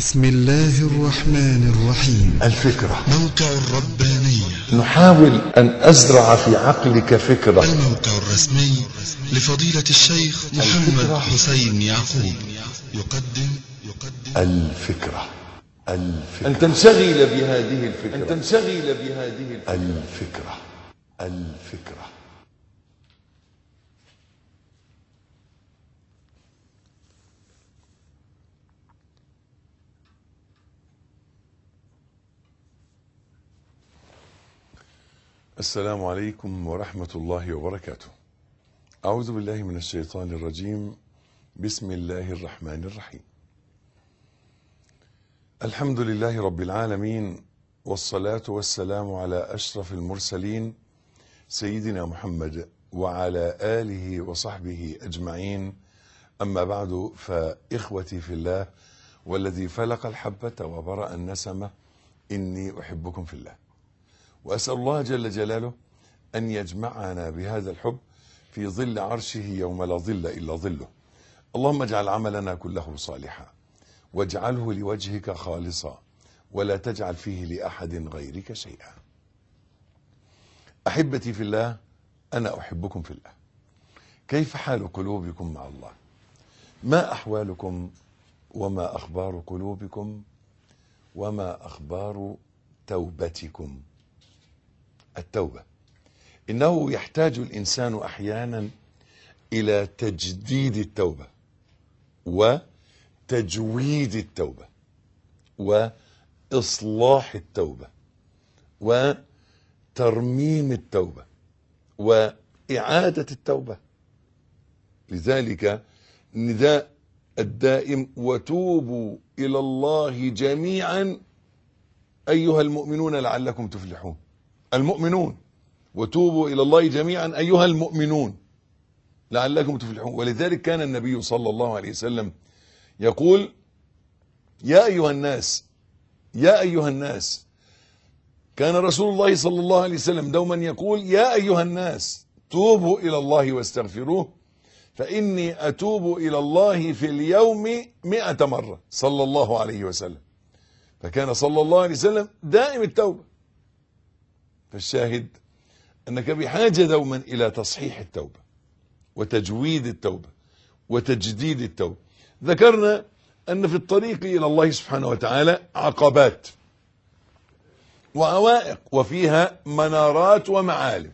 بسم الله الرحمن الرحيم. الفكرة موقع الربانية. نحاول أن أزرع في عقلك فكرة. الموقع الرسمي لفضيلة الشيخ محمد حسين يعقوب يقدم الفكرة أن تنشغل بهذه الفكرة. الفكرة. السلام عليكم ورحمة الله وبركاته. أعوذ بالله من الشيطان الرجيم. بسم الله الرحمن الرحيم. الحمد لله رب العالمين، والصلاة والسلام على أشرف المرسلين سيدنا محمد وعلى آله وصحبه أجمعين. أما بعد، فإخوتي في الله والذي فلق الحبة وبرأ النسمة، إني أحبكم في الله، وأسأل الله جل جلاله أن يجمعنا بهذا الحب في ظل عرشه يوم لا ظل إلا ظله. اللهم اجعل عملنا كله صالحا، واجعله لوجهك خالصا، ولا تجعل فيه لأحد غيرك شيئا. أحبتي في الله، أنا أحبكم في الله. كيف حال قلوبكم مع الله؟ ما أحوالكم وما أخبار قلوبكم وما أخبار توبتكم؟ التوبة، إنه يحتاج الإنسان أحيانا إلى تجديد التوبة وتجويد التوبة وإصلاح التوبة وترميم التوبة وإعادة التوبة. لذلك نداء الدائم: وتوبوا إلى الله جميعا أيها المؤمنون لعلكم تفلحون. المؤمنون، وتوبوا إلى الله جميعا أيها المؤمنون لعلكم تفلحون. ولذلك كان النبي صلى الله عليه وسلم يقول: يا أيها الناس، يا أيها الناس. كان رسول الله صلى الله عليه وسلم دوما يقول: يا أيها الناس توبوا إلى الله واستغفروه، فإني أتوب إلى الله في اليوم 100 مرة، صلى الله عليه وسلم. فكان صلى الله عليه وسلم دائم التوبة. فالشاهد أنك بحاجة دوما إلى تصحيح التوبة وتجويد التوبة وتجديد التوبة. ذكرنا أن في الطريق إلى الله سبحانه وتعالى عقبات وعوائق، وفيها منارات ومعالم.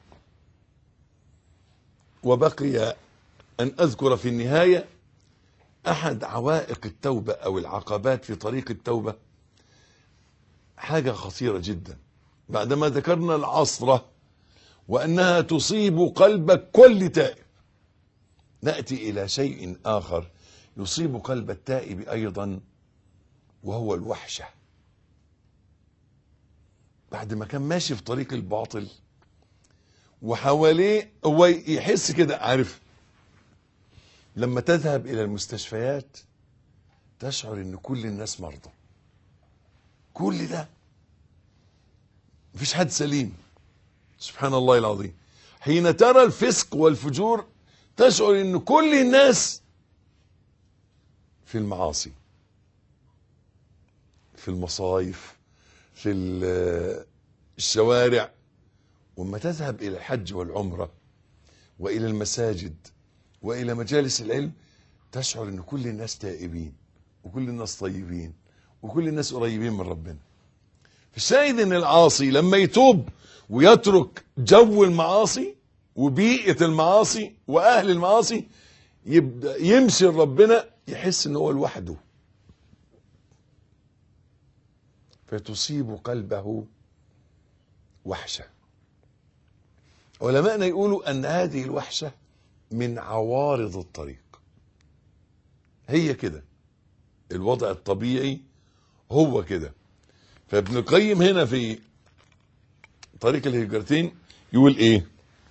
وبقي أن أذكر في النهاية أحد عوائق التوبة أو العقبات في طريق التوبة، حاجة خطيرة جدا. بعدما ذكرنا العصرة وأنها تصيب قلب كل تائب، نأتي إلى شيء آخر يصيب قلب التائب أيضا، وهو الوحشة. بعد ما كان ماشي في طريق الباطل وحواليه، هو يحس كده، عارف لما تذهب إلى المستشفيات تشعر إن كل الناس مرضى، كل ده مفيش حد سليم. سبحان الله العظيم. حين ترى الفسق والفجور تشعر ان كل الناس في المعاصي، في المصايف، في الشوارع. وما تذهب الى الحج والعمرة والى المساجد والى مجالس العلم تشعر ان كل الناس تائبين وكل الناس طيبين وكل الناس قريبين من ربنا. فالشاهد ان العاصي لما يتوب ويترك جو المعاصي وبيئة المعاصي واهل المعاصي، يبدأ يمشي لربنا، يحس ان هو لوحده، فتصيب قلبه وحشة. علماءنا يقولوا ان هذه الوحشة من عوارض الطريق. هي كده، الوضع الطبيعي هو كده. فابن القيم هنا في طريق الهجرتين يقول ايه؟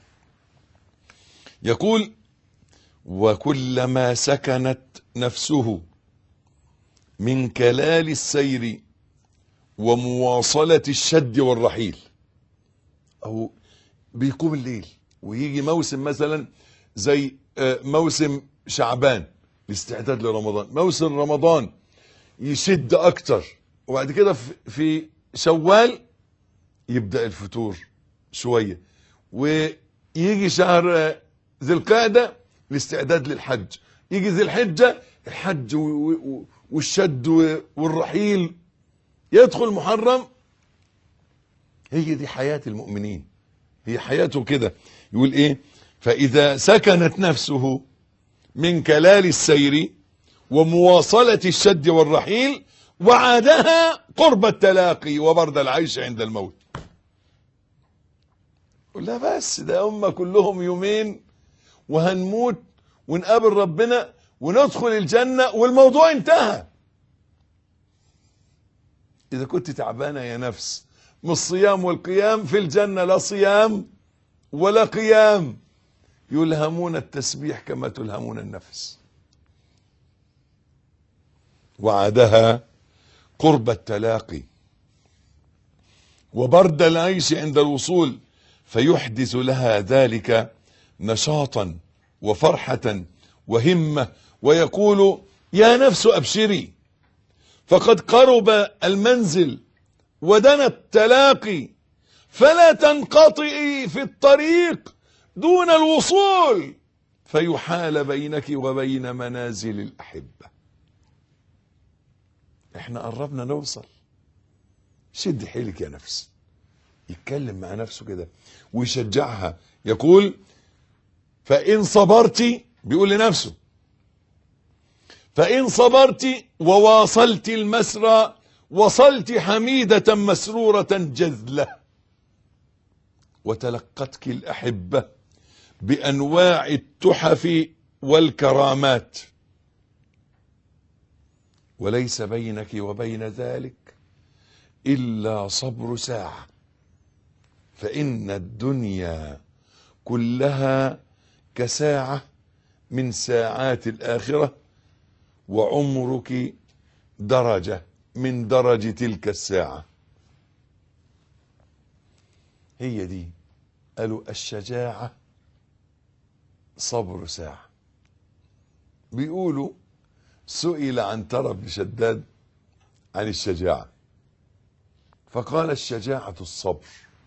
يقول: وكلما سكنت نفسه من كلال السير ومواصلة الشد والرحيل، او بيقوم الليل ويجي موسم مثلا زي موسم شعبان الاستعداد لرمضان، موسم رمضان يشد اكتر، وبعد كده في شوال يبدأ الفتور شوية، ويجي شهر ذي القعدة الاستعداد للحج، يجي ذي الحجة الحج والشد والرحيل، يدخل محرم. هي دي حياة المؤمنين، هي حياته كده. يقول ايه؟ فإذا سكنت نفسه من كلال السير ومواصلة الشد والرحيل وعادها قرب التلاقي وبرد العيش عند الموت. لا بس ده هم كلهم يومين وهنموت ونقابل ربنا وندخل الجنة والموضوع انتهى. إذا كنت تعبانة يا نفس من الصيام والقيام، في الجنة لا صيام ولا قيام، يلهمون التسبيح كما تلهمون النفس. وعدها قرب التلاقي وبرد العيش عند الوصول، فيحدث لها ذلك نشاطا وفرحة وهمة، ويقول يا نفس أبشري فقد قرب المنزل ودنا التلاقي، فلا تنقطعي في الطريق دون الوصول، فيحال بينك وبين منازل الأحبة. احنا قربنا نوصل، شد حيلك يا نفس. يتكلم مع نفسه كده ويشجعها، يقول فإن صبرت، بيقول لنفسه فإن صبرت وواصلت المسرى وصلت حميدة مسرورة جذلة، وتلقتك الأحبة بأنواع التحف والكرامات، وليس بينك وبين ذلك إلا صبر ساعة، فإن الدنيا كلها كساعة من ساعات الآخرة، وعمرك درجة من درج تلك الساعة. هي دي قالوا الشجاعة صبر ساعة. بيقولوا سئل عنترة بن شداد عن الشجاعة فقال الشجاعة الصبر.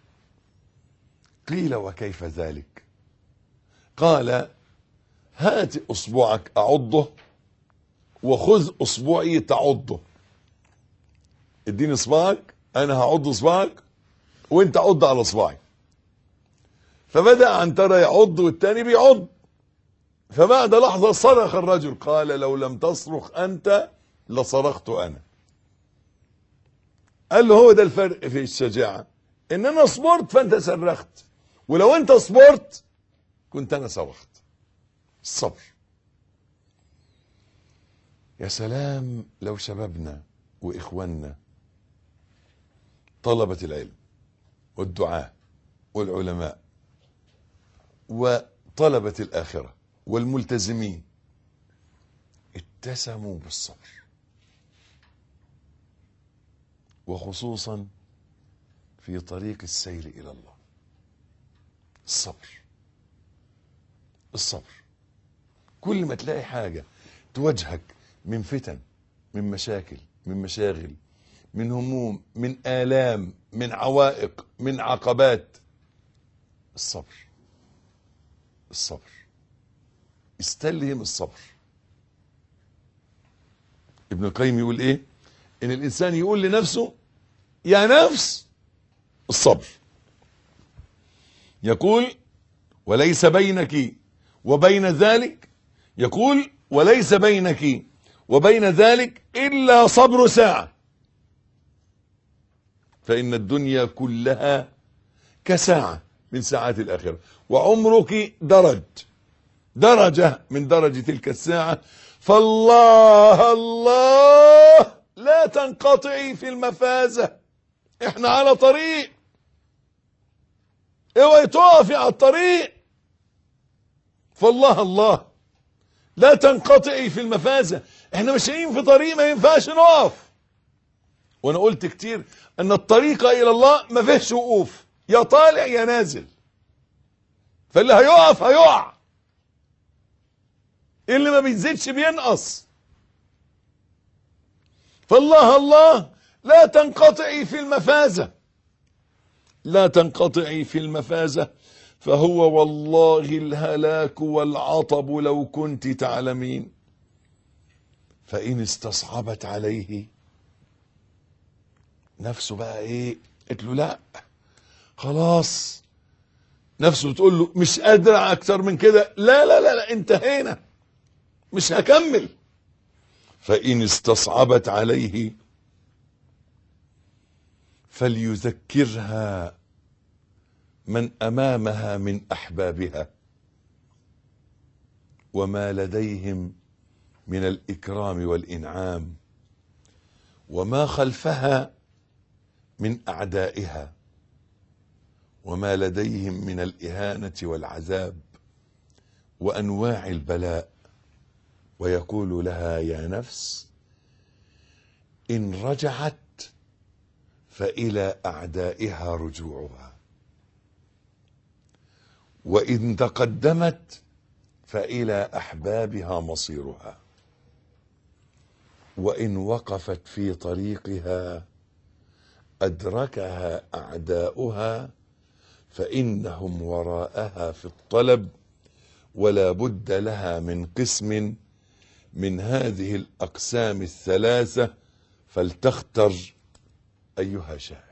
قيل وكيف ذلك؟ قال هات اصبعك اعضه وخذ اصبعي تعضه. اديني اصبعك انا هعض اصبعك وانت عض على اصبعي. فبدأ عنترة يعض والتاني بيعض، فبعد لحظة صرخ الرجل قال لو لم تصرخ انت لصرخت انا. قال له هو ده الفرق في الشجاعة، ان انا صبرت فانت صرخت، ولو انت صبرت كنت انا صرخت. الصبر. يا سلام لو شبابنا واخواننا طلبة العلم والدعاة والعلماء وطلبة الآخرة والملتزمين اتسموا بالصبر، وخصوصا في طريق السير إلى الله. الصبر الصبر. كل ما تلاقي حاجة تواجهك من فتن، من مشاكل، من مشاغل، من هموم، من آلام، من عوائق، من عقبات، الصبر الصبر. استلهم الصبر. ابن القيم يقول ايه؟ ان الانسان يقول لنفسه يا نفس الصبر. يقول وليس بينك وبين ذلك، يقول وليس بينك وبين ذلك إلا صبر ساعة، فإن الدنيا كلها كساعة من ساعات الآخرة، وعمرك درجة من درج تلك الساعة، فالله الله لا تنقطعي في المفازة. احنا على طريق، اوعي تقفي على الطريق. فالله الله لا تنقطعي في المفازة. احنا ماشيين في طريق ما ينفعش نقف. وانا قلت كتير ان الطريق الى الله ما فيهش وقوف، يا طالع يا نازل، فاللي هيقف هيقع، اللي ما بيزيدش بينقص. فالله الله لا تنقطعي في المفازة، لا تنقطعي في المفازة، فهو والله الهلاك والعطب لو كنت تعلمين. فإن استصعبت عليه نفسه بقى ايه، قلت له لا خلاص، نفسه بتقول له مش قادر اكتر من كده، لا لا لا لا انتهينا مش هكمل. فإن استصعبت عليه فليذكرها من أمامها من أحبابها وما لديهم من الإكرام والإنعام، وما خلفها من أعدائها وما لديهم من الإهانة والعذاب وأنواع البلاء، ويقول لها يا نفس إن رجعت فإلى أعدائها رجوعها، وإن تقدمت فإلى أحبابها مصيرها، وإن وقفت في طريقها أدركها أعداؤها فإنهم وراءها في الطلب، ولا بد لها من قسم من هذه الأقسام الثلاثة فلتختر أيها شاهد.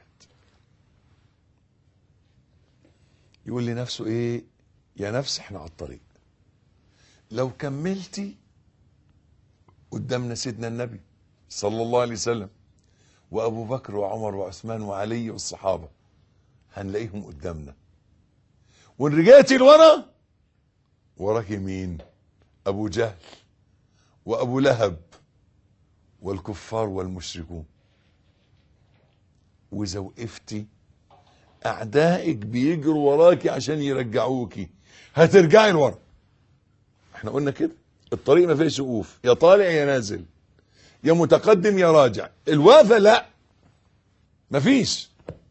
يقول لنفسه إيه؟ يا نفس إحنا على الطريق، لو كملتي قدامنا سيدنا النبي صلى الله عليه وسلم وأبو بكر وعمر وعثمان وعلي والصحابة هنلاقيهم قدامنا، وإن رجعتي لورا وراك مين؟ أبو جهل وأبو لهب والكفار والمشركون. وإذا وقفتي أعدائك بيجروا وراكي عشان يرجعوكي، هترجعي لورا. احنا قلنا كده الطريق ما فيش وقوف، يا طالع يا نازل، يا متقدم يا راجع. الوقفة لا، ما فيش.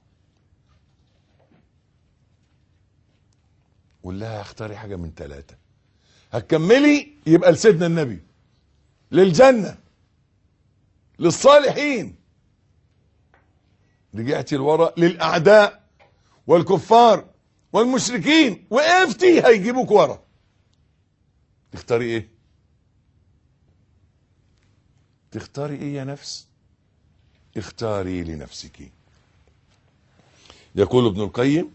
قول لها اختاري حاجة من ثلاثة، هتكملي يبقى لسيدنا النبي، للجنة، للصالحين. رجعتي لورا للأعداء والكفار والمشركين، وقفتي هيجيبوك ورا. تختاري ايه؟ تختاري ايه يا نفس؟ اختاري لنفسك. يقول ابن القيم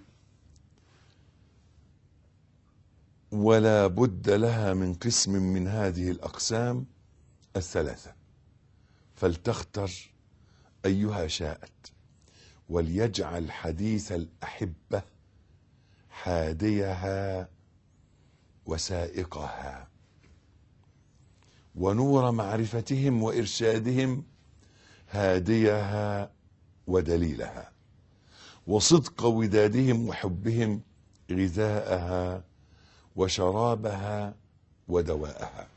ولا بد لها من قسم من هذه الأقسام الثلاثة فلتختر أيها شاءت، وليجعل حديث الأحبة حاديها وسائقها، ونور معرفتهم وإرشادهم هاديها ودليلها، وصدق ودادهم وحبهم غذاءها وشرابها ودواءها.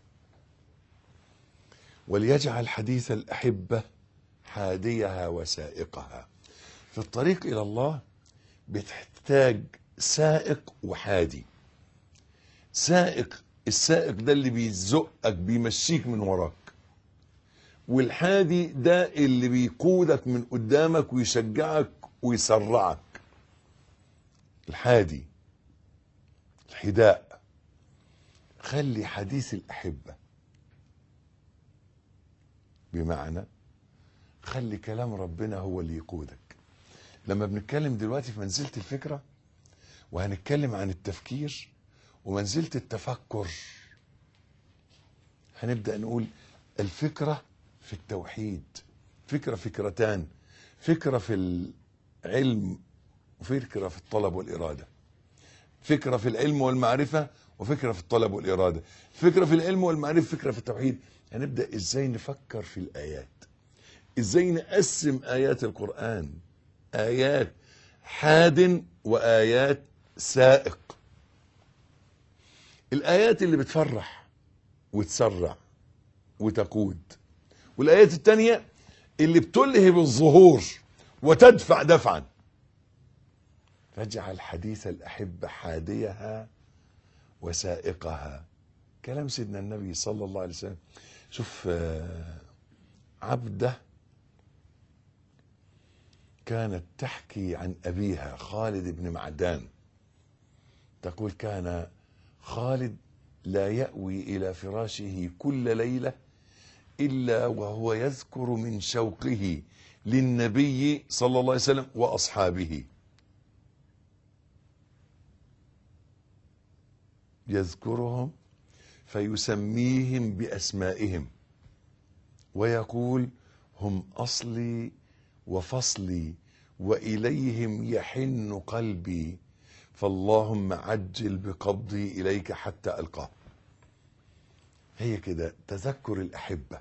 وليجعل حديث الأحبة حاديها وسائقها. في الطريق إلى الله بتحتاج سائق وحادي. سائق، السائق ده اللي بيزقك بيمشيك من وراك، والحادي ده اللي بيقودك من قدامك ويشجعك ويسرعك. الحادي، الحداء. خلي حديث الأحبة، بمعنى خلي كلام ربنا هو اللي يقودك. لما بنتكلم دلوقتي في منزلة الفكرة، وهنتكلم عن التفكير ومنزلة التفكر، هنبدأ نقول الفكرة في التوحيد. فكرة، فكرتان، فكرة في العلم وفكرة في الطلب والإرادة. فكرة في العلم والمعرفة وفكرة في الطلب والإرادة. فكرة في العلم والمعرفة، فكرة في التوحيد. هنبدأ إزاي نفكر في الآيات، إزاي نقسم آيات القرآن، آيات حاد وآيات سائق. الآيات اللي بتفرح وتسرع وتقود، والآيات التانية اللي بتلهب الظهور وتدفع دفعا. فاجعل حديث الأحبة حاديها وسائقها. كلام سيدنا النبي صلى الله عليه وسلم. شوف عبده كانت تحكي عن أبيها خالد بن معدان، تقول: كان خالد لا يأوي إلى فراشه كل ليلة إلا وهو يذكر من شوقه للنبي صلى الله عليه وسلم وأصحابه، يذكرهم فيسميهم بأسمائهم ويقول: هم أصلي وفصلي وإليهم يحن قلبي، فاللهم عجل بقبضي إليك حتى ألقاه. هي كده تذكر الأحبة،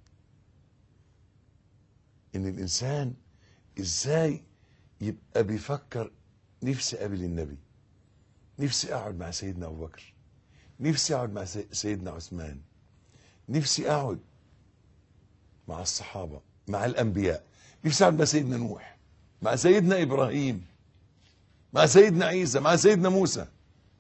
إن الإنسان إزاي يبقى بيفكر: نفسي أقابل النبي، نفسي أقعد مع سيدنا أبو بكر، نفسي أقعد مع سيدنا عثمان، نفسي أقعد مع الصحابة، مع الأنبياء، نفسي أقعد مع سيدنا نوح، مع سيدنا إبراهيم، مع سيدنا عيسى، مع سيدنا موسى.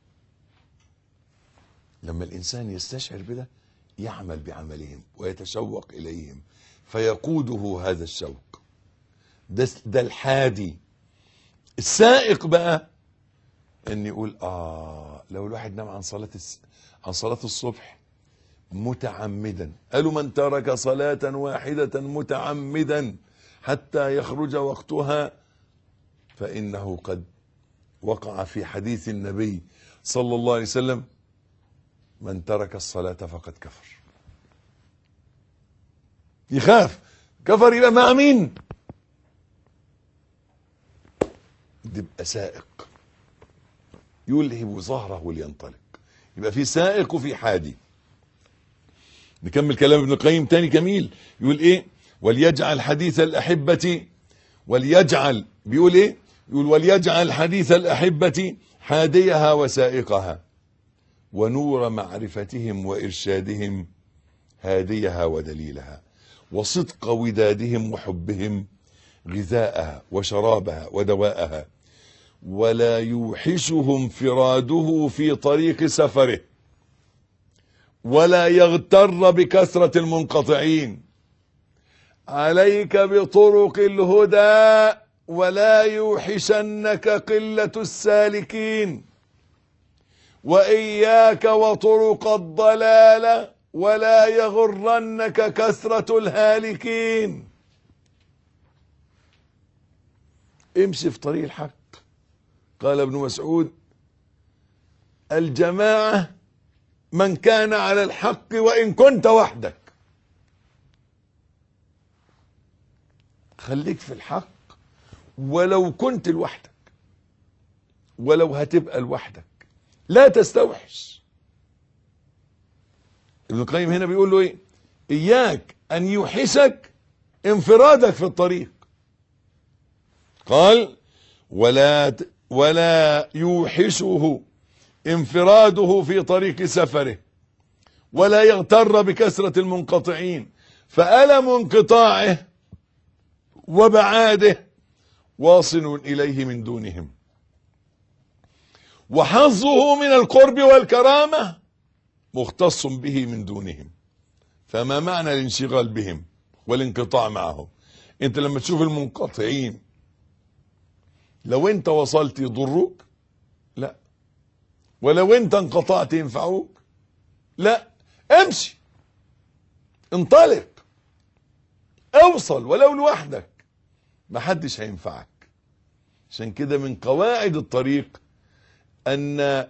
لما الإنسان يستشعر بده يعمل بعملهم ويتشوق إليهم فيقوده هذا الشوق. ده الحادي. السائق بقى ان يقول: لو الواحد نام عن صلاة الصبح متعمدا، قالوا: من ترك صلاة واحدة متعمدا حتى يخرج وقتها فإنه قد وقع في حديث النبي صلى الله عليه وسلم: من ترك الصلاة فقد كفر. يخاف كفر، يبقى مع مين؟ يبقى سائق يلهب ظهره لينطلق. يبقى في سائق وفي حادي. نكمل كلام ابن القيم تاني جميل، يقول ايه؟ وليجعل حديث الأحبة، وليجعل، بيقول ايه؟ يقول: وليجعل حديث الأحبة حاديها وسائقها، ونور معرفتهم وإرشادهم هاديها ودليلها، وصدق ودادهم وحبهم غذاءها وشرابها ودواءها، ولا يوحشه انفراده في طريق سفره، ولا يغتر بكثرة المنقطعين. عليك بطرق الهدى ولا يوحشنك قلة السالكين، وإياك وطرق الضلال ولا يغرنك كثرة الهالكين. امشي في طريق الحق. قال ابن مسعود: الجماعة من كان على الحق وإن كنت وحدك. خليك في الحق ولو كنت لوحدك، ولو هتبقى لوحدك، لا تستوحش. ابن القيم هنا بيقول له ايه؟ إياك أن يوحشك انفرادك في الطريق. قال: ولا يوحشه انفراده في طريق سفره، ولا يغتر بكثرة المنقطعين، فألم انقطاعه وبعاده واصل إليه من دونهم، وحظه من القرب والكرامة مختص به من دونهم. فما معنى الانشغال بهم والانقطاع معهم؟ انت لما تشوف المنقطعين، لو انت وصلت يضروك؟ لا. ولو انت انقطعت ينفعوك؟ لا. امشي، انطلق، اوصل ولو لوحدك، محدش هينفعك. عشان كده من قواعد الطريق ان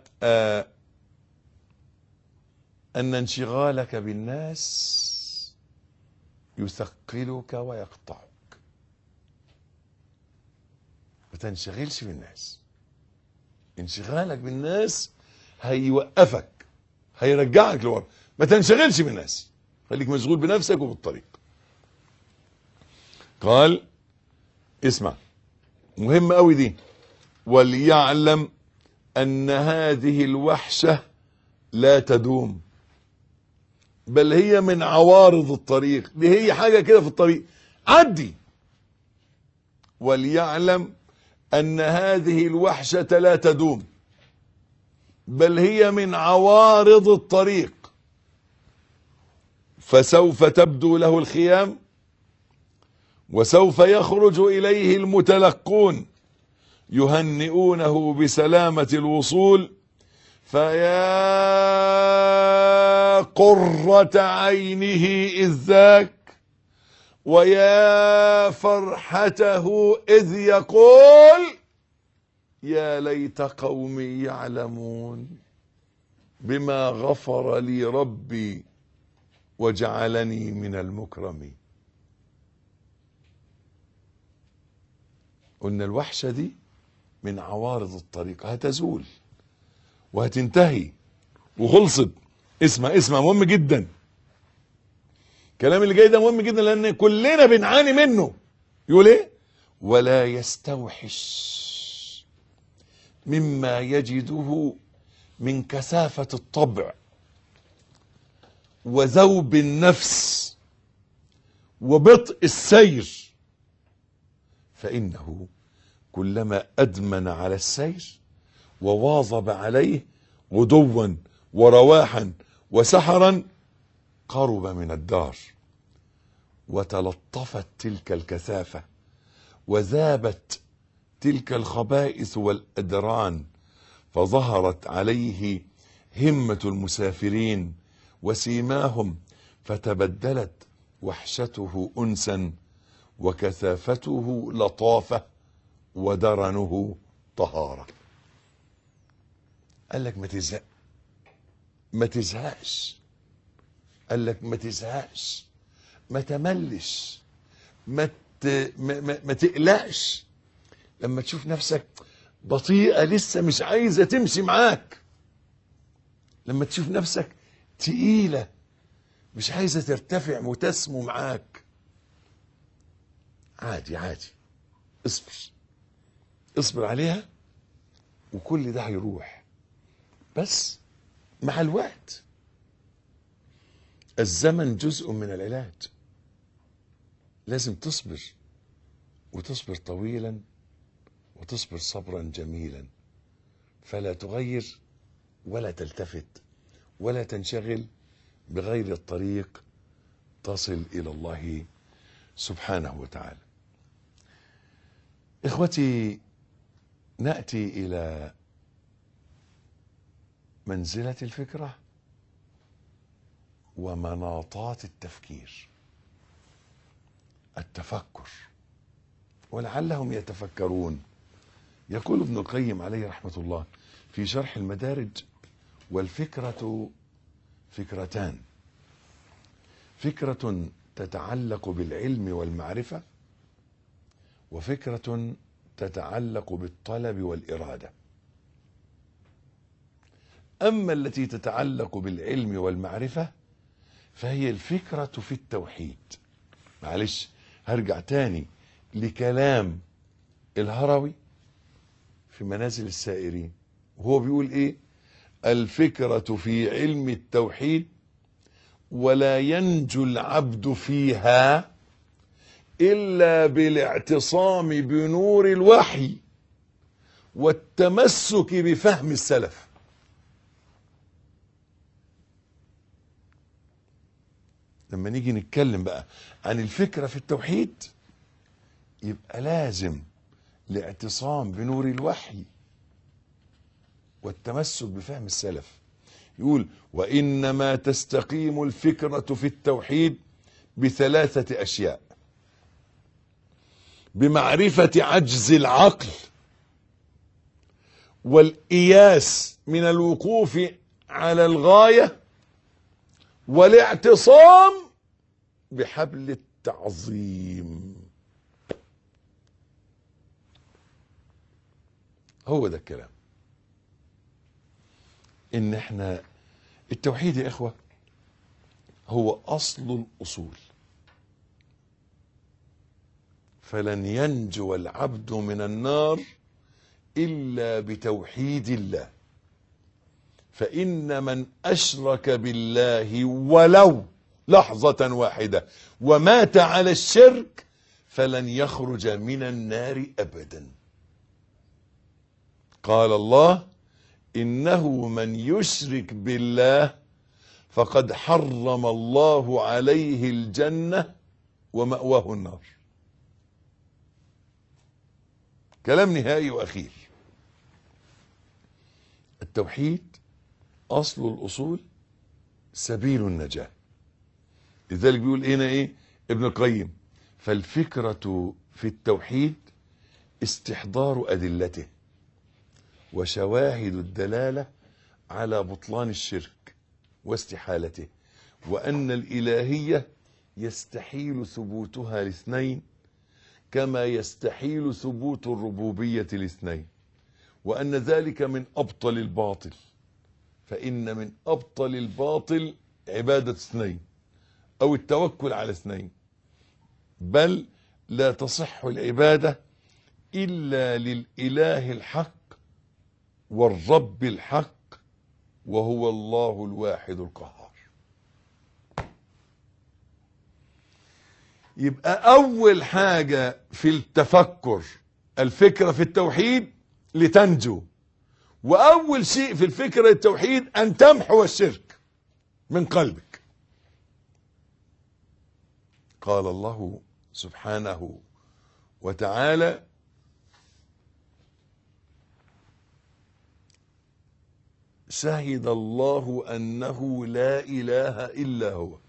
انشغالك بالناس يثقلك ويقطعك. ما تنشغلش بالناس. انشغالك بالناس هيوقفك، هيرجعك لورا. ما تنشغلش بالناس، خليك مشغول بنفسك وبالطريق. قال: اسمع، مهم قوي دي: وليعلم ان هذه الوحشة لا تدوم، بل هي من عوارض الطريق. دي هي حاجة كده في الطريق، عدي. وليعلم أن هذه الوحشة لا تدوم، بل هي من عوارض الطريق، فسوف تبدو له الخيام وسوف يخرج إليه المتلقون يهنئونه بسلامة الوصول، فيا قرة عينه إذ ذاك، ويا فرحته إذ يقول يا ليت قومي يعلمون بما غفر لي ربي وجعلني من المكرمين. قلنا الوحشة دي من عوارض الطريق، هتزول وهتنتهي وخلصت. اسمع مهم جدا، الكلام اللي جاي ده مهم جدا لان كلنا بنعاني منه. يقول ايه؟ ولا يستوحش مما يجده من كثافة الطبع وذوب النفس وبطء السير، فإنه كلما أدمن على السير وواظب عليه غدوا ورواحا وسحرا قرب من الدار، وتلطفت تلك الكثافة وذابت تلك الخبائث والأدران، فظهرت عليه همة المسافرين وسيماهم، فتبدلت وحشته أنسا وكثافته لطافة ودرنه طهارة. قال لك ما تزهقش، قال لك ما تزهقش، ما تملش، ما تقلقش لما تشوف نفسك بطيئة لسه مش عايزة تمشي معاك، لما تشوف نفسك تقيلة مش عايزة ترتفع وتسمو معاك. عادي اصبر عليها، وكل ده هيروح، بس مع الوقت. الزمن جزء من العلاج، لازم تصبر، وتصبر طويلا، وتصبر صبرا جميلا، فلا تغير ولا تلتفت ولا تنشغل بغير الطريق، تصل إلى الله سبحانه وتعالى. إخوتي، نأتي إلى منزلة الفكرة ومناطات التفكير، التفكر، ولعلهم يتفكرون. يقول ابن القيم عليه رحمة الله في شرح المدارج: والفكرة فكرتان، فكرة تتعلق بالعلم والمعرفة، وفكرة تتعلق بالطلب والإرادة. أما التي تتعلق بالعلم والمعرفة فهي الفكرة في التوحيد. معلش هرجع تاني لكلام الهروي في منازل السائرين، وهو بيقول ايه؟ الفكرة في علم التوحيد ولا ينجو العبد فيها إلا بالاعتصام بنور الوحي والتمسك بفهم السلف. لما نيجي نتكلم بقى عن الفكرة في التوحيد، يبقى لازم الاعتصام بنور الوحي والتمسك بفهم السلف. يقول: وإنما تستقيم الفكرة في التوحيد بثلاثة أشياء: بمعرفة عجز العقل، والإياس من الوقوف على الغاية، والاعتصام بحبل التعظيم. هو ده الكلام. ان احنا التوحيد يا اخوة هو اصل الاصول، فلن ينجو العبد من النار الا بتوحيد الله، فان من اشرك بالله ولو لحظة واحدة ومات على الشرك فلن يخرج من النار ابدا. قال الله: إنه من يشرك بالله فقد حرم الله عليه الجنة ومأواه النار. كلام نهائي وأخير. التوحيد أصل الأصول، سبيل النجاة. لذلك بيقول هنا إيه ابن القيم: فالفكرة في التوحيد استحضار أدلته وشواهد الدلالة على بطلان الشرك واستحالته، وأن الإلهية يستحيل ثبوتها لاثنين كما يستحيل ثبوت الربوبية لاثنين، وأن ذلك من أبطل الباطل، فإن من أبطل الباطل عبادة اثنين أو التوكل على اثنين، بل لا تصح العبادة إلا للإله الحق والرب الحق، وهو الله الواحد القهار. يبقى أول حاجة في التفكر الفكرة في التوحيد لتنجو، وأول شيء في الفكرة التوحيد أن تمحو الشرك من قلبك. قال الله سبحانه وتعالى: شهد الله أنه لا إله إلا هو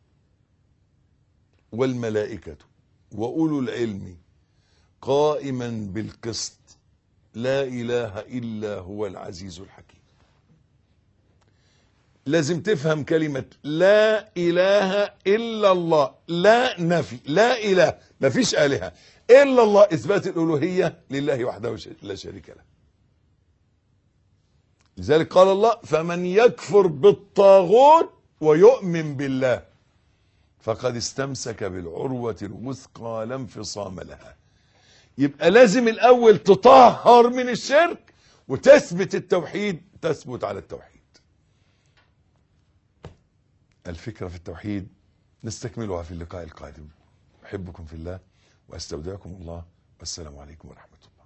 والملائكة وأولو العلم قائما بالقسط لا إله إلا هو العزيز الحكيم. لازم تفهم كلمة لا إله إلا الله، لا نفي، لا إله، ما فيش آلهة إلا الله، إثبات الألوهية لله وحده لا شريك له. لذلك قال الله: فمن يكفر بالطاغوت ويؤمن بالله فقد استمسك بالعروة الوثقى لا انفصام لها. يبقى لازم الأول تطهر من الشرك وتثبت التوحيد، تثبت على التوحيد. الفكرة في التوحيد نستكملها في اللقاء القادم. أحبكم في الله وأستودعكم الله، والسلام عليكم ورحمة الله.